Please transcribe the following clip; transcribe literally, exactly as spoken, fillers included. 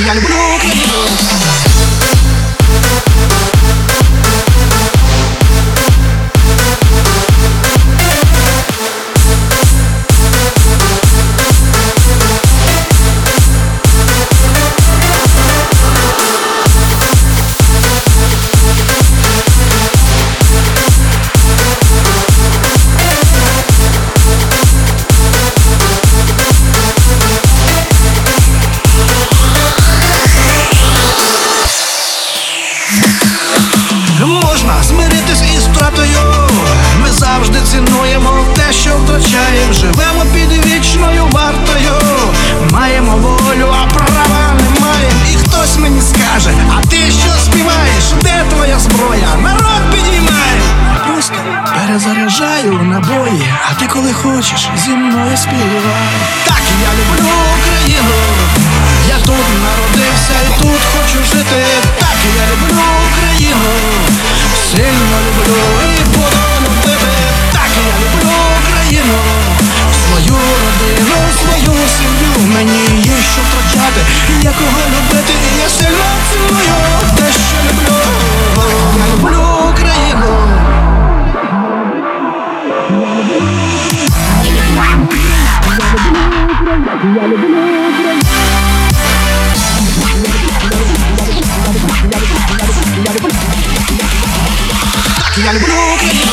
я люблю Україну. Можна змиритись із втратою. Ми завжди цінуємо те, що втрачаємо. Живемо під вічною вартою. Маємо волю, а права не маємо. І хтось мені скаже: а ти що співаєш? Де твоя зброя? Народ підіймає. Я просто перезаряджаю набої, а ти коли хочеш зі мною співай. Так, я люблю Україну. Я тут народився і тут хочу жити. Так, я люблю Україну. Сильно люблю і буду любити. Так, я люблю Україну. Свою родину, свою сім'ю. Мені є що втрачати, є кого любити. І я сильно ціную те, що люблю. Я люблю Україну. Я люблю Україну. Я люблю Україну.